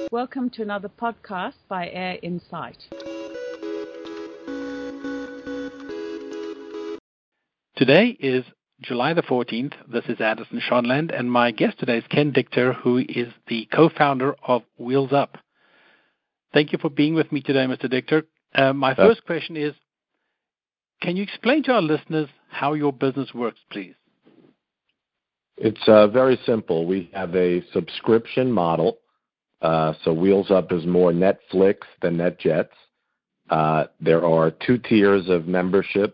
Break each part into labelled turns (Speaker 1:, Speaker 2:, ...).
Speaker 1: Welcome to another podcast by Air Insight.
Speaker 2: Today is July the 14th. This is Addison Shonland, and my guest today is Ken Dichter, who is the co-founder of Wheels Up. Thank you for being with me today, Mr. Dichter. My first question is, can you explain to our listeners how your business works, please?
Speaker 3: It's very simple. We have a subscription model. So Wheels Up is more Netflix than NetJets. There are two tiers of membership,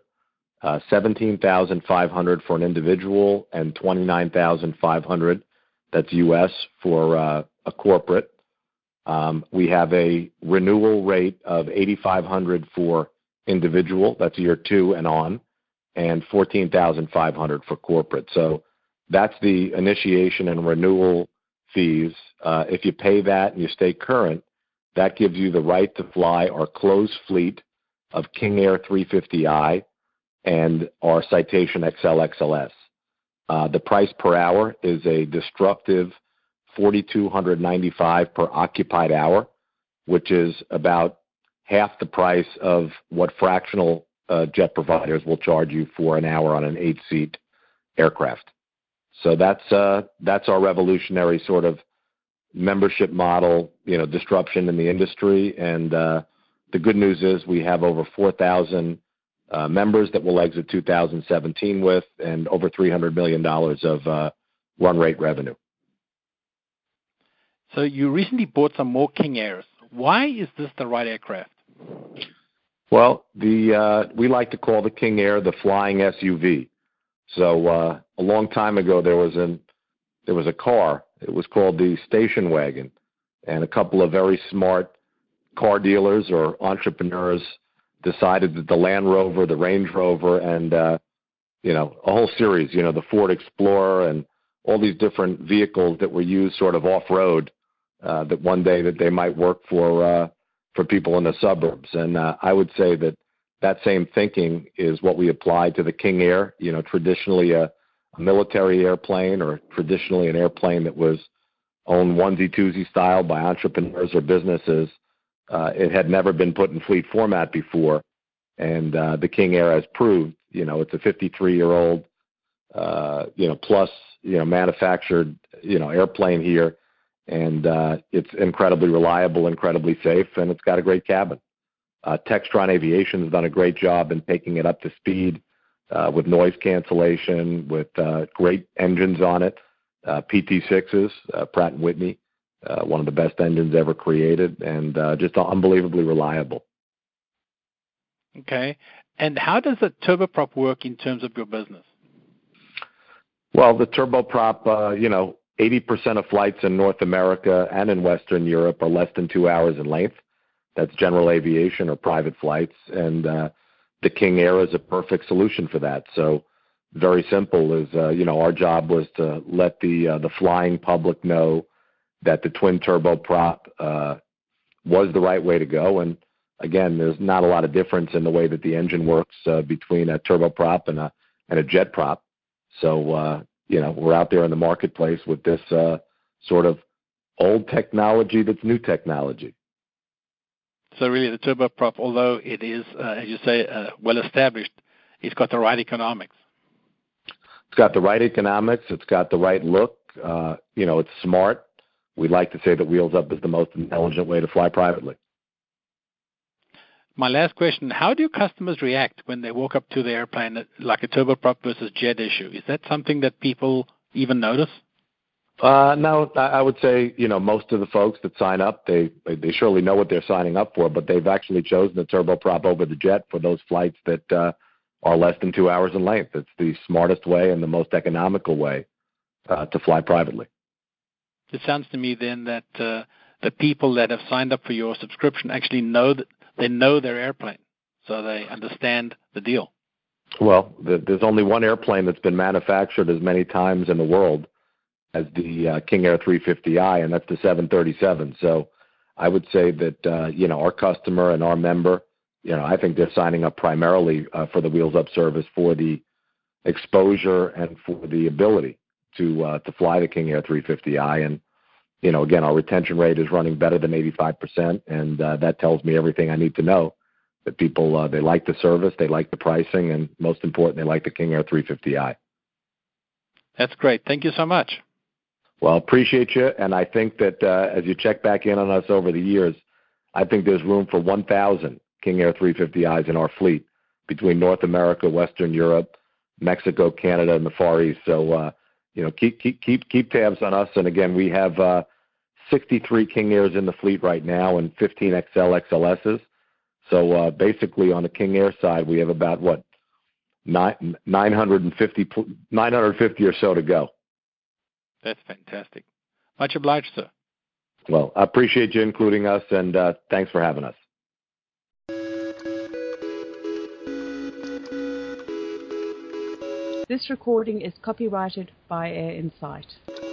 Speaker 3: $17,500 for an individual and $29,500, that's U.S., for a corporate. We have a renewal rate of $8,500 for individual, that's year 2 and on, and $14,500 for corporate. So that's the initiation and renewal fees. If you pay that and you stay current, that gives you the right to fly our closed fleet of King Air 350i and our Citation XL/XLS. The price per hour is a destructive $4,295 per occupied hour, which is about half the price of what fractional jet providers will charge you for an hour on an 8-seat aircraft. So that's our revolutionary sort of membership model, disruption in the industry. And the good news is we have over 4,000 members that we'll exit 2017 with, and over $300 million of run rate revenue.
Speaker 2: So you recently bought some more King Airs. Why is this the right aircraft?
Speaker 3: Well, we like to call the King Air the flying SUV. So a long time ago, there was a car. It was called the station wagon, and a couple of very smart car dealers or entrepreneurs decided that the Land Rover, the Range Rover, and a whole series, the Ford Explorer, and all these different vehicles that were used sort of off-road, that one day that they might work for people in the suburbs. And I would say that same thinking is what we apply to the King Air. Traditionally a military airplane, or traditionally an airplane that was owned onesie-twosie style by entrepreneurs or businesses. It had never been put in fleet format before, and the King Air has proved, it's a 53-year-old, plus, manufactured, airplane here, and it's incredibly reliable, incredibly safe, and it's got a great cabin. Textron Aviation has done a great job in taking it up to speed with noise cancellation, with great engines on it, PT6s, Pratt & Whitney, one of the best engines ever created, and just unbelievably reliable.
Speaker 2: Okay. And how does the turboprop work in terms of your business?
Speaker 3: Well, the turboprop, 80% of flights in North America and in Western Europe are less than 2 hours in length. That's general aviation or private flights, and the King Air is a perfect solution for that. So very simple is, our job was to let the flying public know that the twin turboprop was the right way to go. And again, there's not a lot of difference in the way that the engine works between a turboprop and a jet prop. So, we're out there in the marketplace with this sort of old technology that's new technology.
Speaker 2: So really the turboprop, although it is, as you say, well-established, it's got the right economics.
Speaker 3: It's got the right economics. It's got the right look. It's smart. We'd like to say that Wheels Up is the most intelligent way to fly privately.
Speaker 2: My last question, how do customers react when they walk up to the airplane, like a turboprop versus jet issue? Is that something that people even notice?
Speaker 3: No, I would say, most of the folks that sign up, they surely know what they're signing up for, but they've actually chosen the turboprop over the jet for those flights that are less than 2 hours in length. It's the smartest way and the most economical way to fly privately.
Speaker 2: It sounds to me then that the people that have signed up for your subscription actually know that they know their airplane, so they understand the deal.
Speaker 3: Well, there's only one airplane that's been manufactured as many times in the world as the King Air 350i, and that's the 737. So I would say that, our customer and our member, I think they're signing up primarily for the Wheels Up service for the exposure and for the ability to fly the King Air 350i. And again, our retention rate is running better than 85%, and that tells me everything I need to know. That people, they like the service, they like the pricing, and most important, they like the King Air 350i.
Speaker 2: That's great. Thank you so much.
Speaker 3: Well, appreciate you, and I think that as you check back in on us over the years, I think there's room for 1,000 King Air 350i's in our fleet between North America, Western Europe, Mexico, Canada, and the Far East. So, keep tabs on us. And again, we have 63 King Airs in the fleet right now and 15 XL XLSs. So basically, on the King Air side, we have about 950 or so to go.
Speaker 2: That's fantastic. Much obliged, sir.
Speaker 3: Well, I appreciate you including us, and thanks for having us.
Speaker 1: This recording is copyrighted by Air Insight.